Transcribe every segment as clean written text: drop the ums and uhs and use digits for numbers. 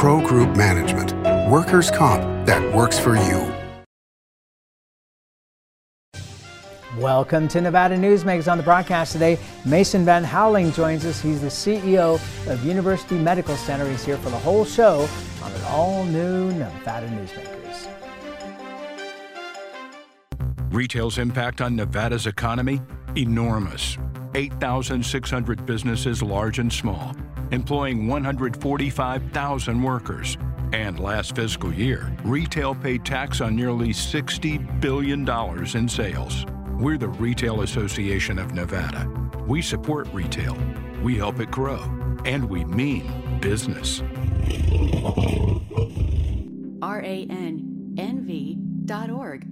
Pro Group Management. Workers' comp that works for you. Welcome to Nevada Newsmakers. On the broadcast today, Mason Van Houweling joins us. He's the CEO of University Medical Center. He's here for the whole show on an all-new Nevada Newsmakers. Retail's impact on Nevada's economy? Enormous. 8,600 businesses, large and small, employing 145,000 workers. And last fiscal year, retail paid tax on nearly $60 billion in sales. We're the Retail Association of Nevada. We support retail, we help it grow, and we mean business. RANNV.org.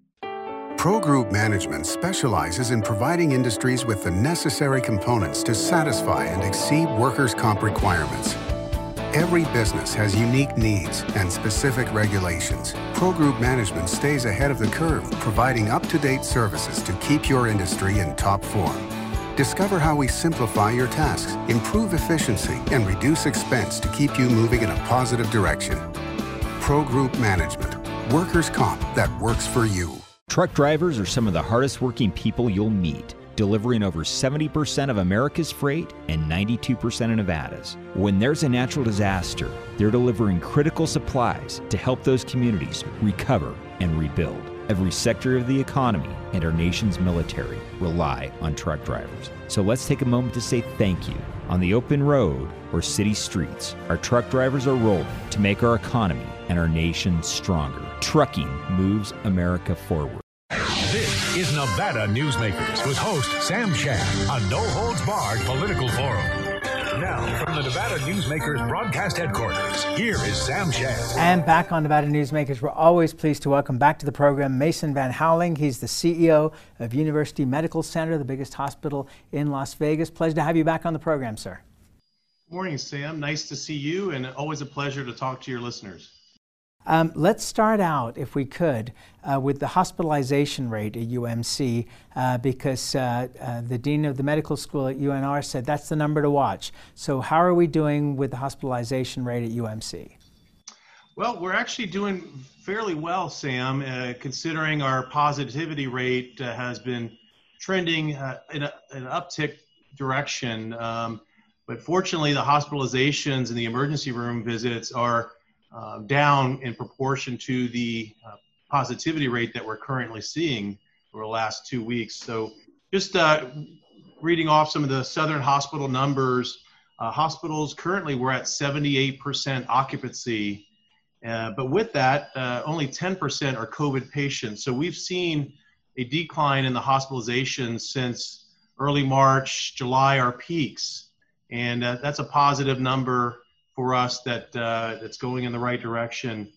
Pro Group Management specializes in providing industries with the necessary components to satisfy and exceed workers' comp requirements. Every business has unique needs and specific regulations. Pro Group Management stays ahead of the curve, providing up-to-date services to keep your industry in top form. Discover how we simplify your tasks, improve efficiency, and reduce expense to keep you moving in a positive direction. Pro Group Management. Workers' comp that works for you. Truck drivers are some of the hardest working people you'll meet, delivering over 70% of America's freight and 92% of Nevada's. When there's a natural disaster, they're delivering critical supplies to help those communities recover and rebuild. Every sector of the economy and our nation's military rely on truck drivers. So let's take a moment to say thank you. On the open road or city streets, our truck drivers are rolling to make our economy and our nation stronger. Trucking moves America forward. This is Nevada Newsmakers with host Sam Shad, a no-holds-barred political forum. Now, from the Nevada Newsmakers broadcast headquarters, here is Sam Shad. And back on Nevada Newsmakers, we're always pleased to welcome back to the program Mason Van Houweling. He's the CEO of University Medical Center, the biggest hospital in Las Vegas. Pleasure to have you back on the program, sir. Good morning, Sam. Nice to see you, and always a pleasure to talk to your listeners. Let's start out, if we could, with the hospitalization rate at UMC, because the dean of the medical school at UNR said that's the number to watch. So how are we doing with the hospitalization rate at UMC? Well, we're actually doing fairly well, Sam, considering our positivity rate has been trending in an uptick direction. But fortunately, the hospitalizations and the emergency room visits are down in proportion to the positivity rate that we're currently seeing for the last 2 weeks. So just reading off some of the Southern hospital numbers, hospitals currently we're at 78% occupancy, but with that, only 10% are COVID patients. So we've seen a decline in the hospitalizations since early March, July, our peaks. And that's a positive number for us that's going in the right direction.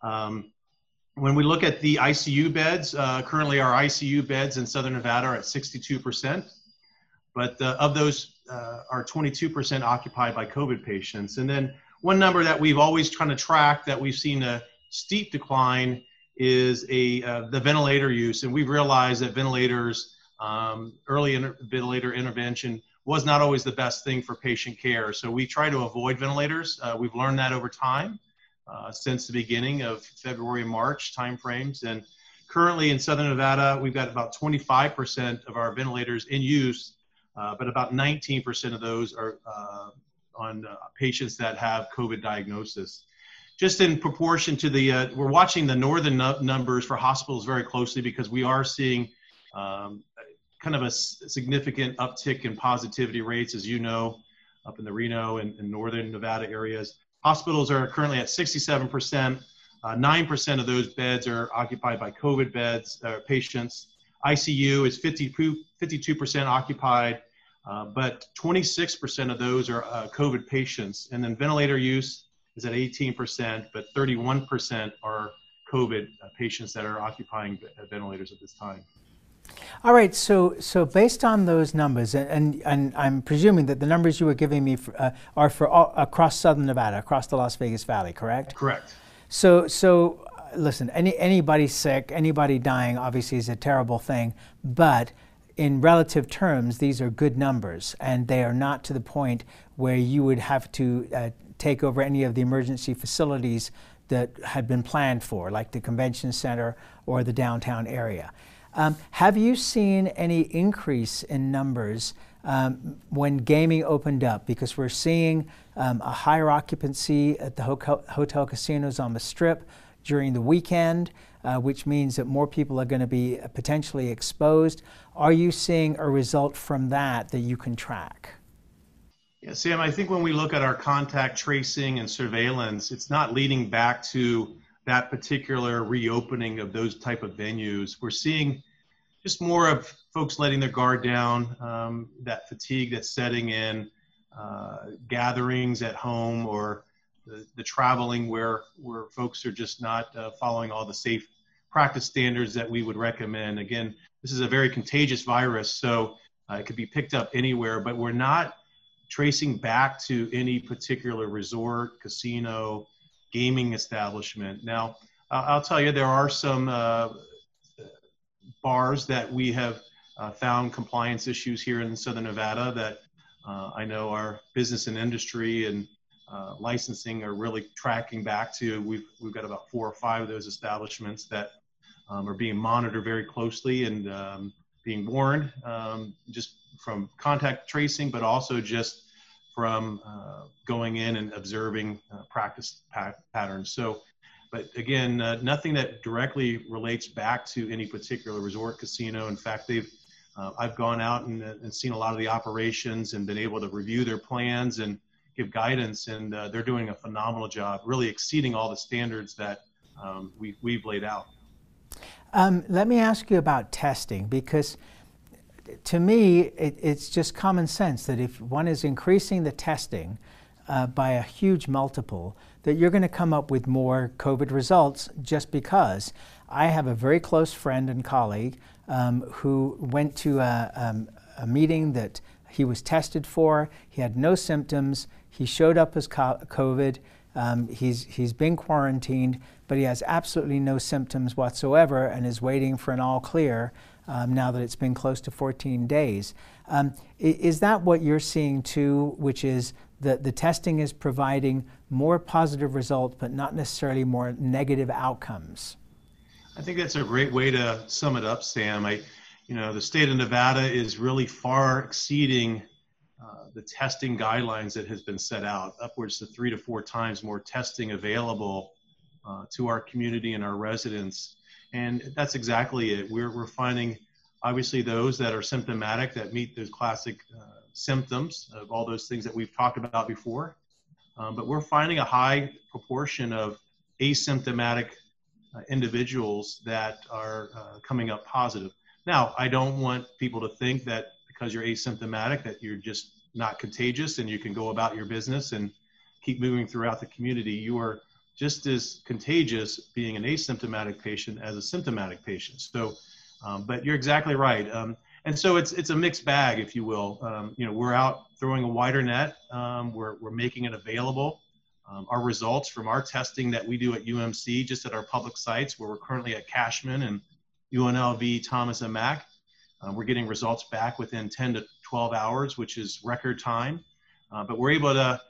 When we look at the ICU beds, currently our ICU beds in Southern Nevada are at 62%, but of those are 22% occupied by COVID patients. And then one number that we've always tried to track that we've seen a steep decline is the ventilator use. And we've realized that ventilators, ventilator intervention was not always the best thing for patient care. So we try to avoid ventilators. We've learned that over time since the beginning of February and March timeframes. And currently in Southern Nevada, we've got about 25% of our ventilators in use, but about 19% of those are on patients that have COVID diagnosis. Just in proportion to the, we're watching the northern numbers for hospitals very closely because we are seeing kind of a significant uptick in positivity rates, as you know, up in the Reno and northern Nevada areas. Hospitals are currently at 67%. 9% of those beds are occupied by COVID patients. ICU is 52% occupied, but 26% of those are COVID patients. And then ventilator use is at 18%, but 31% are COVID patients that are occupying ventilators at this time. All right, so based on those numbers, and I'm presuming that the numbers you were giving me are for all, across Southern Nevada, across the Las Vegas Valley, correct? Correct. So listen, anybody sick, anybody dying, obviously is a terrible thing, but in relative terms, these are good numbers, and they are not to the point where you would have to take over any of the emergency facilities that had been planned for, like the convention center or the downtown area. Have you seen any increase in numbers when gaming opened up? Because we're seeing a higher occupancy at the hotel casinos on the Strip during the weekend, which means that more people are going to be potentially exposed. Are you seeing a result from that you can track? Yeah, Sam, I think when we look at our contact tracing and surveillance, it's not leading back to that particular reopening of those type of venues. We're seeing just more of folks letting their guard down, that fatigue that's setting in, gatherings at home, or the traveling where folks are just not following all the safe practice standards that we would recommend. Again, this is a very contagious virus, so it could be picked up anywhere, but we're not tracing back to any particular resort, casino, gaming establishment. Now, I'll tell you, there are some bars that we have found compliance issues here in Southern Nevada that I know our business and industry and licensing are really tracking back to. We've got about 4 or 5 of those establishments that are being monitored very closely and being warned just from contact tracing, but also just from going in and observing practice patterns. So, but again, nothing that directly relates back to any particular resort, casino. In fact, I've gone out and seen a lot of the operations and been able to review their plans and give guidance, and they're doing a phenomenal job, really exceeding all the standards that we've laid out. Let me ask you about testing, because to me, it's just common sense that if one is increasing the testing by a huge multiple, that you're going to come up with more COVID results, just because I have a very close friend and colleague who went to a meeting that he was tested for. He had no symptoms. He showed up as COVID. He's been quarantined, but he has absolutely no symptoms whatsoever and is waiting for an all clear now that it's been close to 14 days. Is that what you're seeing too, which is that the testing is providing more positive results, but not necessarily more negative outcomes? I think that's a great way to sum it up, Sam. The state of Nevada is really far exceeding the testing guidelines that has been set out, upwards to 3 to 4 times more testing available to our community and our residents. And that's exactly it. We're finding, obviously, those that are symptomatic, that meet those classic symptoms of all those things that we've talked about before. But we're finding a high proportion of asymptomatic individuals that are coming up positive. Now, I don't want people to think that because you're asymptomatic that you're just not contagious and you can go about your business and keep moving throughout the community. You are just as contagious being an asymptomatic patient as a symptomatic patient. So, but you're exactly right. And so it's a mixed bag, if you will. We're out throwing a wider net. We're making it available. Our results from our testing that we do at UMC, just at our public sites, where we're currently at Cashman and UNLV, Thomas and Mack, we're getting results back within 10 to 12 hours, which is record time. But we're able to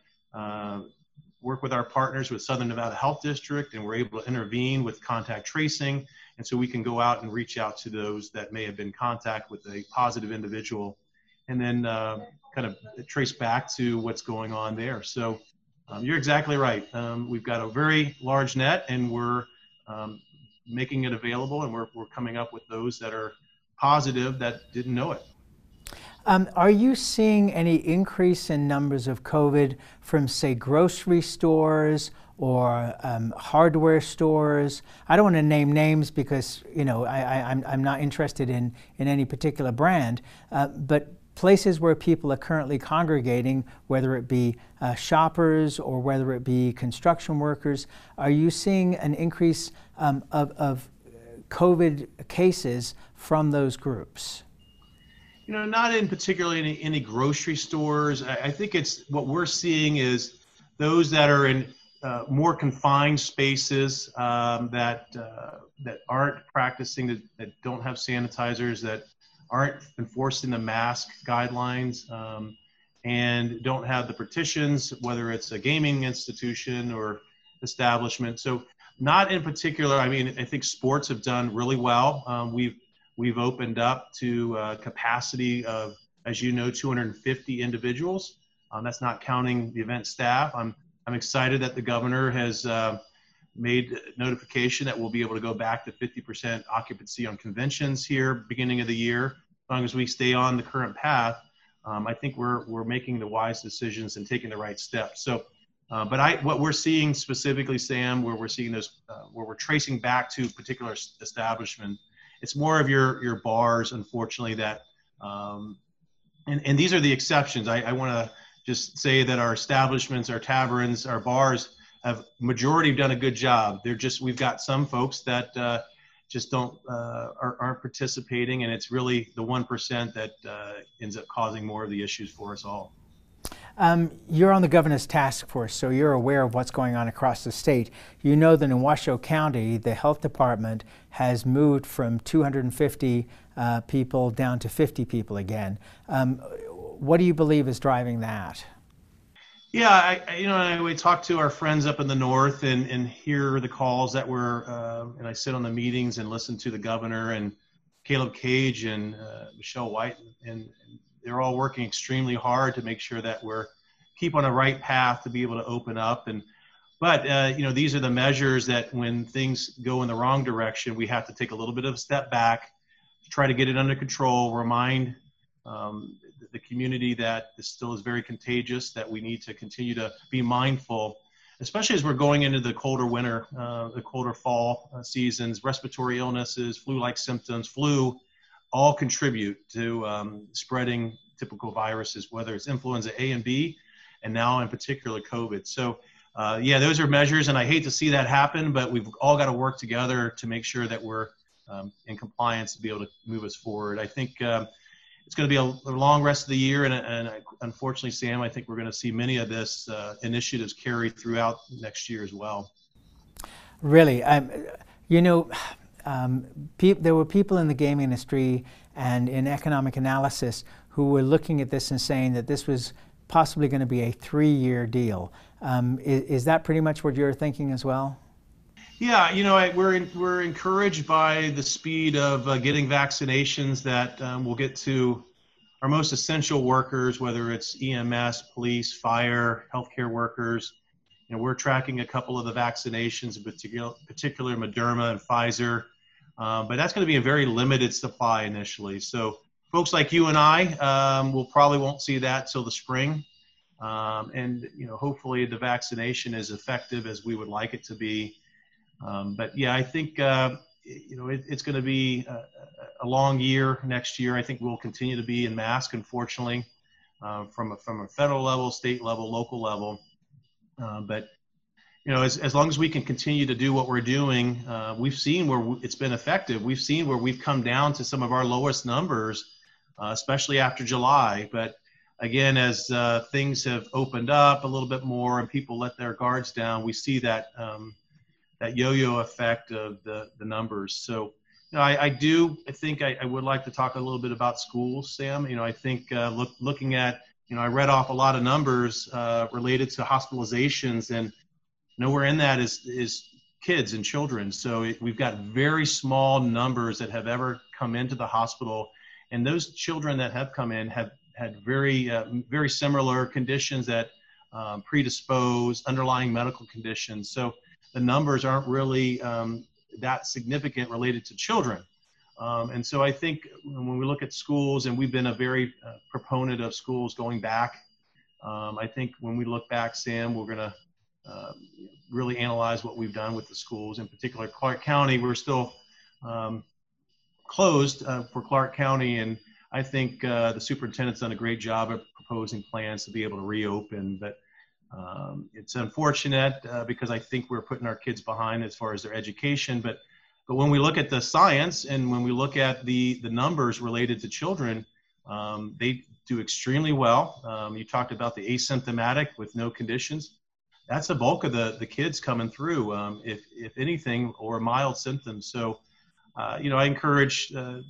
work with our partners with Southern Nevada Health District, and we're able to intervene with contact tracing. And so we can go out and reach out to those that may have been in contact with a positive individual, and then kind of trace back to what's going on there. So you're exactly right. We've got a very large net, and we're making it available, and we're coming up with those that are positive that didn't know it. Are you seeing any increase in numbers of COVID from, say, grocery stores or hardware stores? I don't want to name names because, I'm not interested in any particular brand, but places where people are currently congregating, whether it be shoppers or whether it be construction workers. Are you seeing an increase of COVID cases from those groups? Not in particularly any grocery stores. I think it's what we're seeing is those that are in more confined spaces that aren't practicing, that don't have sanitizers, that aren't enforcing the mask guidelines, and don't have the partitions, whether it's a gaming institution or establishment. So not in particular, I mean, I think sports have done really well. We've opened up to capacity of, as you know, 250 individuals. That's not counting the event staff. I'm excited that the governor has made notification that we'll be able to go back to 50% occupancy on conventions here beginning of the year. As long as we stay on the current path, I think we're making the wise decisions and taking the right steps. So, but what we're seeing specifically, Sam, where we're seeing those, where we're tracing back to particular establishment, it's more of your bars, unfortunately, that, and these are the exceptions. I want to just say that our establishments, our taverns, our bars have majority done a good job. We've got some folks that just aren't participating, and it's really the 1% that ends up causing more of the issues for us all. You're on the governor's task force, so you're aware of what's going on across the state. You know that in Washoe County, the health department has moved from 250 people down to 50 people again. What do you believe is driving that? Yeah, we talk to our friends up in the north and hear the calls that and I sit on the meetings and listen to the governor and Caleb Cage and Michelle White, and they're all working extremely hard to make sure that we're keep on the right path to be able to open up. But these are the measures that when things go in the wrong direction, we have to take a little bit of a step back, try to get it under control, remind the community that this still is very contagious, that we need to continue to be mindful, especially as we're going into the colder winter, the colder fall seasons. Respiratory illnesses, flu-like symptoms, flu, all contribute to spreading typical viruses, whether it's influenza A and B, and now in particular COVID. So those are measures, and I hate to see that happen, but we've all got to work together to make sure that we're in compliance to be able to move us forward. I think it's going to be a long rest of the year, and unfortunately, Sam, I think we're going to see many of this initiatives carry throughout next year as well. Really, there were people in the gaming industry and in economic analysis who were looking at this and saying that this was possibly going to be a 3-year deal. Is that pretty much what you're thinking as well? Yeah, we're encouraged by the speed of getting vaccinations that will get to our most essential workers, whether it's EMS, police, fire, healthcare workers. We're tracking a couple of the vaccinations, in particular Moderna and Pfizer, but that's going to be a very limited supply initially. So folks like you and I will probably won't see that till the spring. And hopefully the vaccination is effective as we would like it to be. But yeah, I think it's going to be a long year next year. I think we'll continue to be in mask, unfortunately, from a federal level, state level, local level. But as long as we can continue to do what we're doing, we've seen where it's been effective. We've seen where we've come down to some of our lowest numbers, especially after July. But again, as things have opened up a little bit more and people let their guards down, we see that that yo-yo effect of the numbers. So, I think I would like to talk a little bit about schools, Sam. I think looking at, I read off a lot of numbers related to hospitalizations, and nowhere in that is kids and children. So we've got very small numbers that have ever come into the hospital, and those children that have come in have had very similar conditions that predispose underlying medical conditions. So the numbers aren't really that significant related to children. And so I think when we look at schools, and we've been a very proponent of schools going back, I think when we look back, Sam, we're going to really analyze what we've done with the schools. In particular, Clark County, we're still closed for Clark County, and I think the superintendent's done a great job of proposing plans to be able to reopen. But it's unfortunate because I think we're putting our kids behind as far as their education. But when we look at the science and when we look at the numbers related to children, they do extremely well. You talked about the asymptomatic with no conditions. That's the bulk of the kids coming through, if anything, or mild symptoms. So, I encourage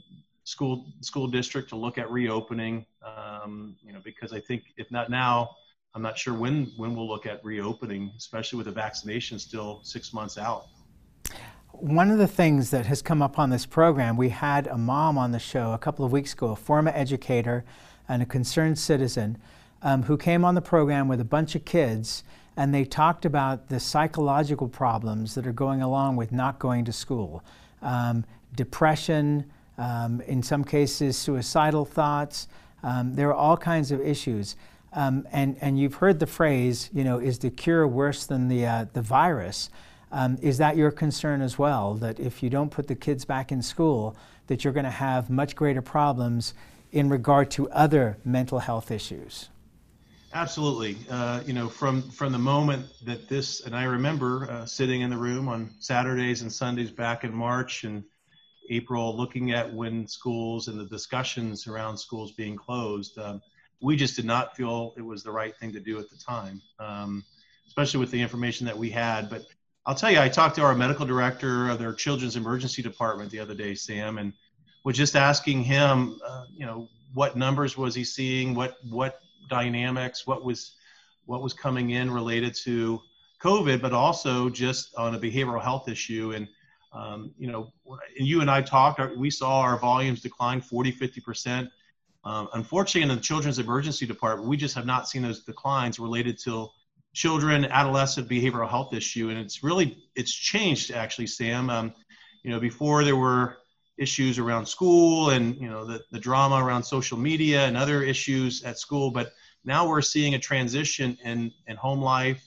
school district to look at reopening. Because I think if not now, I'm not sure when we'll look at reopening, especially with the vaccination still 6 months out. One of the things that has come up on this program, we had a mom on the show a couple of weeks ago, a former educator and a concerned citizen, who came on the program with a bunch of kids, and they talked about the psychological problems that are going along with not going to school. Depression, in some cases suicidal thoughts. There are all kinds of issues. And you've heard the phrase, is the cure worse than the virus? Is that your concern as well, that if you don't put the kids back in school, that you're going to have much greater problems in regard to other mental health issues? Absolutely. From the moment that this, and I remember sitting in the room on Saturdays and Sundays back in March and April, looking at when schools and the discussions around schools being closed, we just did not feel it was the right thing to do at the time, especially with the information that we had. But I'll tell you, I talked to our medical director of their children's emergency department the other day, Sam, and was just asking him, what numbers was he seeing, what dynamics, what was coming in related to COVID, but also just on a behavioral health issue. And you and I talked, we saw our volumes decline 40-50%. Unfortunately, in the children's emergency department, we just have not seen those declines related to children, adolescent behavioral health issue. And it's changed actually, Sam. Before there were issues around school and, the drama around social media and other issues at school, but now we're seeing a transition in home life,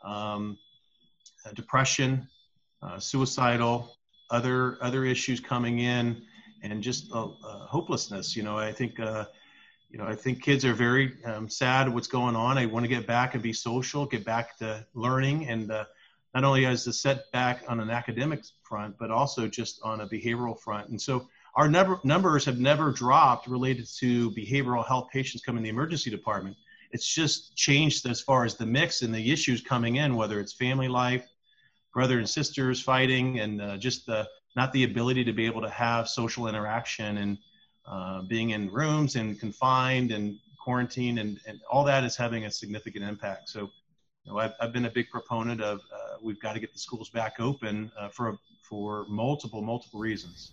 depression, suicidal, other issues coming in, and just hopelessness. I think kids are very sad what's going on. They want to get back and be social, get back to learning, and not only as the setback on an academic front, but also just on a behavioral front. And so our numbers have never dropped related to behavioral health patients coming in the emergency department. It's just changed as far as the mix and the issues coming in, whether it's family life, brother and sisters fighting, and just not the ability to be able to have social interaction, and being in rooms and confined and quarantined, and all that is having a significant impact. So, I've been a big proponent of we've got to get the schools back open for multiple reasons.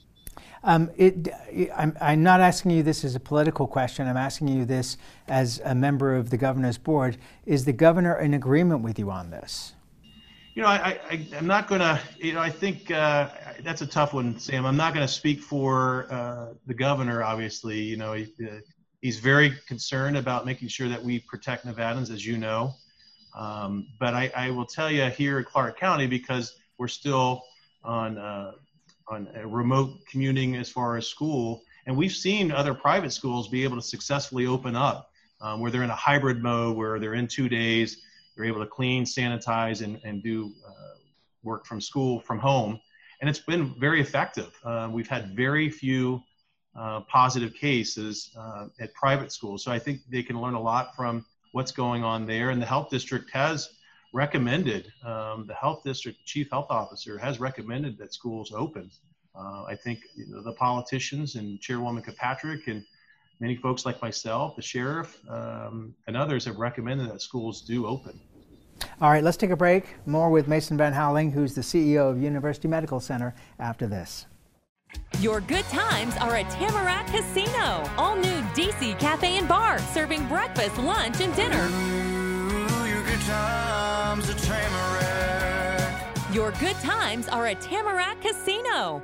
I'm not asking you this as a political question. I'm asking you this as a member of the governor's board. Is the governor in agreement with you on this? I'm not going to, I think that's a tough one, Sam. I'm not going to speak for the governor, obviously. He's very concerned about making sure that we protect Nevadans, as you know. But I will tell you here in Clark County, because we're still on a remote commuting as far as school, and we've seen other private schools be able to successfully open up, where they're in a hybrid mode, where they're in 2 days, they're able to clean, sanitize, and do work from school, from home. And it's been very effective. We've had very few positive cases at private schools. So I think they can learn a lot from what's going on there. And the health district has recommended, the health district chief health officer has recommended that schools open. I think the politicians and Chairwoman Kirkpatrick and many folks like myself, the sheriff, and others have recommended that schools do open. All right, let's take a break. More with Mason Van Houweling, who's the CEO of University Medical Center, after this. Your good times are at Tamarack Casino. All new DC Cafe and Bar, serving breakfast, lunch, and dinner. Ooh, your good times at Tamarack. Your good times are at Tamarack Casino.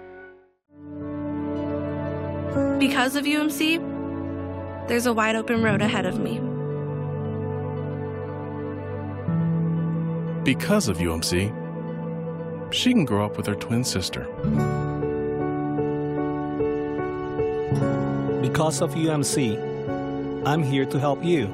Because of UMC, there's a wide open road ahead of me. Because of UMC, she can grow up with her twin sister. Because of UMC, I'm here to help you.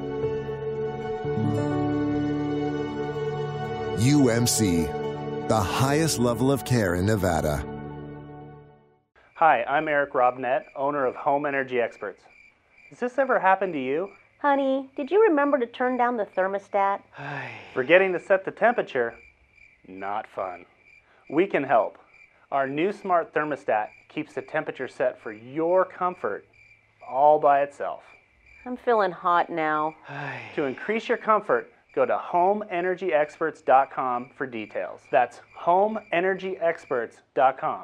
UMC, the highest level of care in Nevada. Hi, I'm Eric Robnett, owner of Home Energy Experts. Has this ever happened to you? Honey, did you remember to turn down the thermostat? Forgetting to set the temperature? Not fun. We can help. Our new smart thermostat keeps the temperature set for your comfort all by itself. I'm feeling hot now. To increase your comfort, go to homeenergyexperts.com for details. That's homeenergyexperts.com.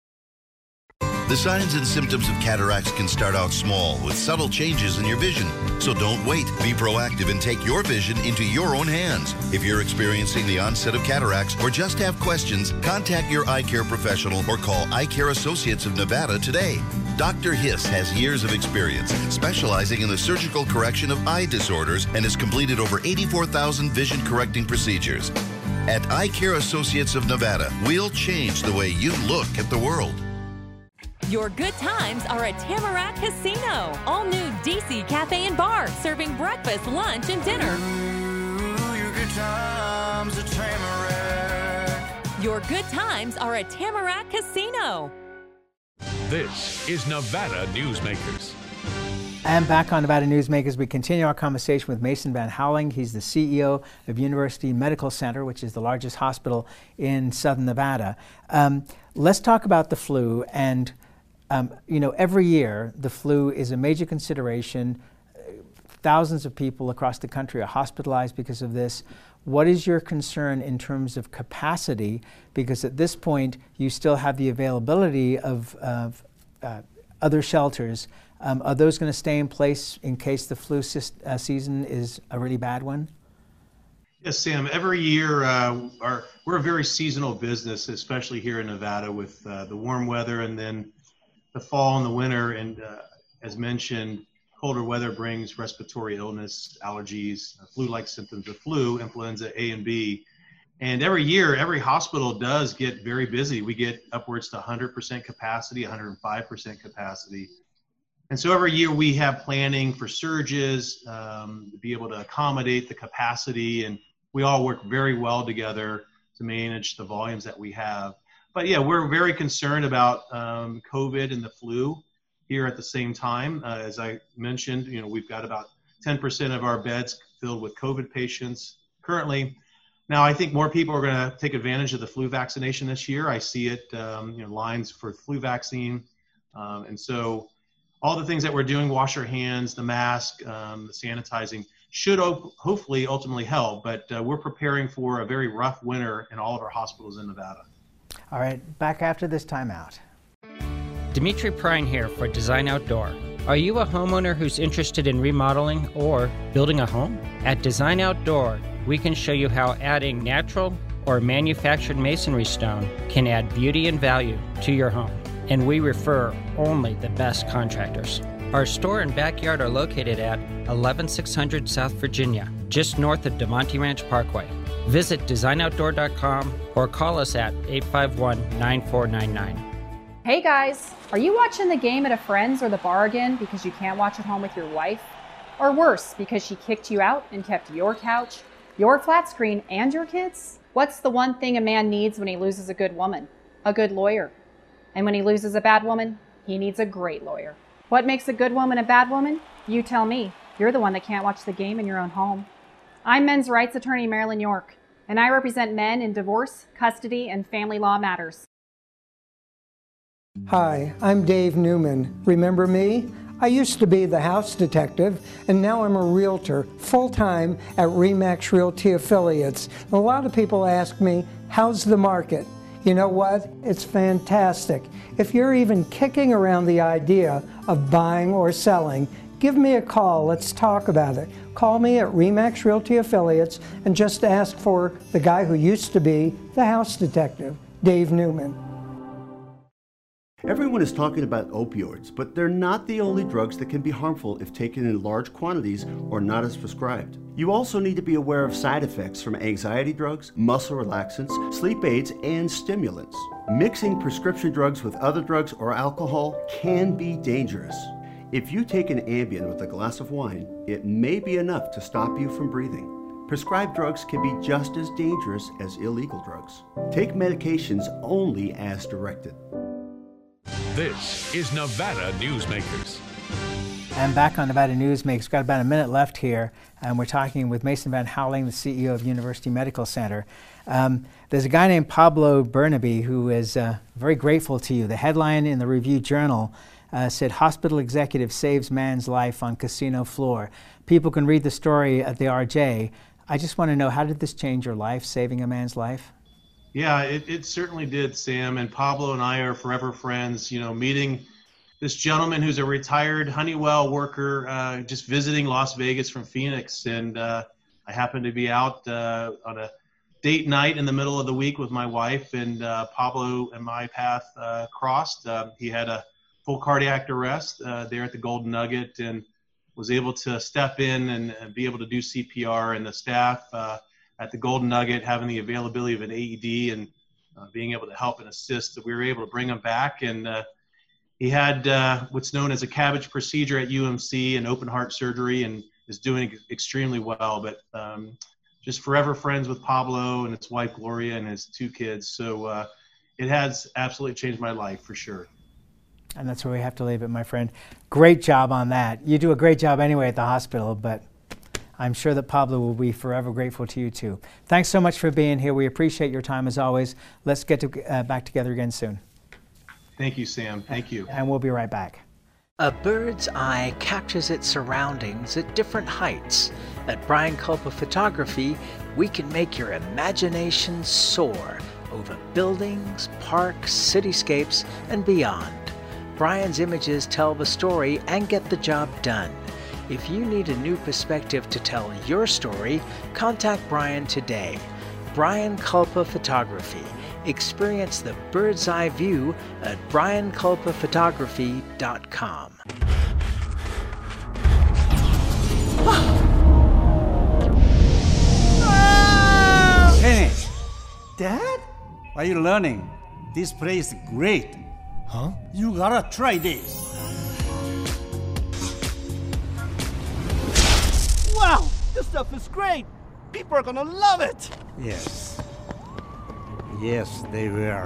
The signs and symptoms of cataracts can start out small with subtle changes in your vision. So don't wait. Be proactive and take your vision into your own hands. If you're experiencing the onset of cataracts or just have questions, contact your eye care professional or call Eye Care Associates of Nevada today. Dr. Hiss has years of experience specializing in the surgical correction of eye disorders and has completed over 84,000 vision correcting procedures. At Eye Care Associates of Nevada, we'll change the way you look at the world. Your good times are at Tamarack Casino. All new DC Cafe and Bar, serving breakfast, lunch, and dinner. Ooh, your good times at Tamarack. Your good times are at Tamarack Casino. This is Nevada Newsmakers. And back on Nevada Newsmakers, we continue our conversation with Mason Van Houweling. He's the CEO of University Medical Center, which is the largest hospital in Southern Nevada. Let's talk about the flu. And every year the flu is a major consideration. Thousands of people across the country are hospitalized because of this. What is your concern in terms of capacity? Because at this point, you still have the availability of other shelters. Are those going to stay in place in case the flu season is a really bad one? Yes, Sam. Every year, we're a very seasonal business, especially here in Nevada with the warm weather and then the fall and the winter. And as mentioned, colder weather brings respiratory illness, allergies, flu-like symptoms of flu, influenza A and B. And every year, every hospital does get very busy. We get upwards to 100% capacity, 105% capacity. And so every year we have planning for surges to be able to accommodate the capacity. And we all work very well together to manage the volumes that we have. But yeah, we're very concerned about COVID and the flu here at the same time. As I mentioned, we've got about 10% of our beds filled with COVID patients currently. Now, I think more people are going to take advantage of the flu vaccination this year. I see it, lines for flu vaccine. And so all the things that we're doing, wash our hands, the mask, the sanitizing, should hopefully ultimately help. But we're preparing for a very rough winter in all of our hospitals in Nevada. All right, back after this timeout. Dimitri Prine here for Design Outdoor. Are you a homeowner who's interested in remodeling or building a home? At Design Outdoor, we can show you how adding natural or manufactured masonry stone can add beauty and value to your home. And we refer only the best contractors. Our store and backyard are located at 11600 South Virginia, just north of DeMonte Ranch Parkway. Visit designoutdoor.com or call us at 851-9499. Hey guys, are you watching the game at a friend's or the bar again because you can't watch at home with your wife? Or worse, because she kicked you out and kept your couch, your flat screen, and your kids? What's the one thing a man needs when he loses a good woman? A good lawyer. And when he loses a bad woman, he needs a great lawyer. What makes a good woman a bad woman? You tell me. You're the one that can't watch the game in your own home. I'm men's rights attorney Marilyn York, and I represent men in divorce, custody, and family law matters. Hi, I'm Dave Newman. Remember me? I used to be the house detective, and now I'm a realtor, full-time at RE/MAX Realty Affiliates. A lot of people ask me, how's the market? You know what? It's fantastic. If you're even kicking around the idea of buying or selling, give me a call. Let's talk about it. Call me at RE/MAX Realty Affiliates and just ask for the guy who used to be the house detective, Dave Newman. Everyone is talking about opioids, but they're not the only drugs that can be harmful if taken in large quantities or not as prescribed. You also need to be aware of side effects from anxiety drugs, muscle relaxants, sleep aids, and stimulants. Mixing prescription drugs with other drugs or alcohol can be dangerous. If you take an Ambien with a glass of wine, it may be enough to stop you from breathing. Prescribed drugs can be just as dangerous as illegal drugs. Take medications only as directed. This is Nevada Newsmakers. And back on Nevada Newsmakers, we've got about a minute left here, and we're talking with Mason Van Houweling, the CEO of University Medical Center. There's a guy named Pablo Burnaby who is very grateful to you. The headline in the Review-Journal said, "Hospital executive saves man's life on casino floor." People can read the story at the RJ. I just want to know, how did this change your life, saving a man's life? Yeah, it certainly did, Sam. And Pablo and I are forever friends. You know, meeting this gentleman who's a retired Honeywell worker, just visiting Las Vegas from Phoenix. And I happened to be out on a date night in the middle of the week with my wife, and Pablo and my path crossed. He had a full cardiac arrest there at the Golden Nugget, and was able to step in and be able to do CPR, and the staff at the Golden Nugget having the availability of an AED and being able to help and assist, that we were able to bring him back. And he had what's known as a CABG procedure at UMC, and open heart surgery, and is doing extremely well. But just forever friends with Pablo and his wife Gloria and his 2 kids. So it has absolutely changed my life for sure. And that's where we have to leave it, my friend. Great job on that. You do a great job anyway at the hospital, but I'm sure that Pablo will be forever grateful to you too. Thanks so much for being here. We appreciate your time as always. Let's get back together again soon. Thank you, Sam. Thank you. And we'll be right back. A bird's eye captures its surroundings at different heights. At Brian Culpa Photography, we can make your imagination soar over buildings, parks, cityscapes, and beyond. Brian's images tell the story and get the job done. If you need a new perspective to tell your story, contact Brian today. Brian Culpa Photography. Experience the bird's eye view at brianculpaphotography.com. Kenny! Dad? What are you learning? This place is great. Huh? You gotta try this. Wow! This stuff is great! People are gonna love it! Yes. Yes, they will.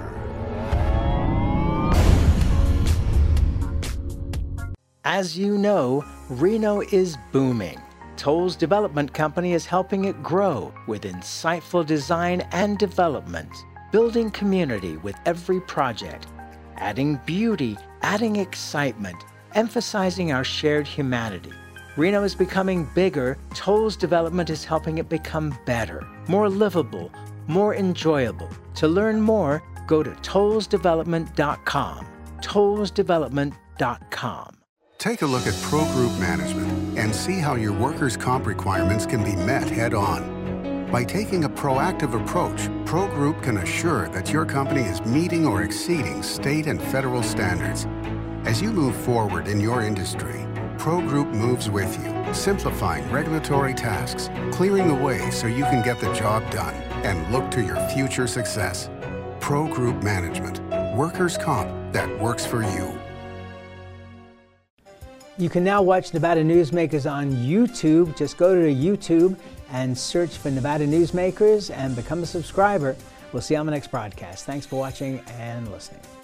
As you know, Reno is booming. Toll's development company is helping it grow with insightful design and development, building community with every project, adding beauty, adding excitement, emphasizing our shared humanity. Reno is becoming bigger. Toll's development is helping it become better, more livable, more enjoyable. To learn more, go to tollsdevelopment.com. tollsdevelopment.com. Take a look at Pro Group Management and see how your workers' comp requirements can be met head-on. By taking a proactive approach, Pro Group can assure that your company is meeting or exceeding state and federal standards. As you move forward in your industry, Pro Group moves with you, simplifying regulatory tasks, clearing the way so you can get the job done and look to your future success. Pro Group Management, workers' comp that works for you. You can now watch Nevada Newsmakers on YouTube. Just go to YouTube and search for Nevada Newsmakers and become a subscriber. We'll see you on the next broadcast. Thanks for watching and listening.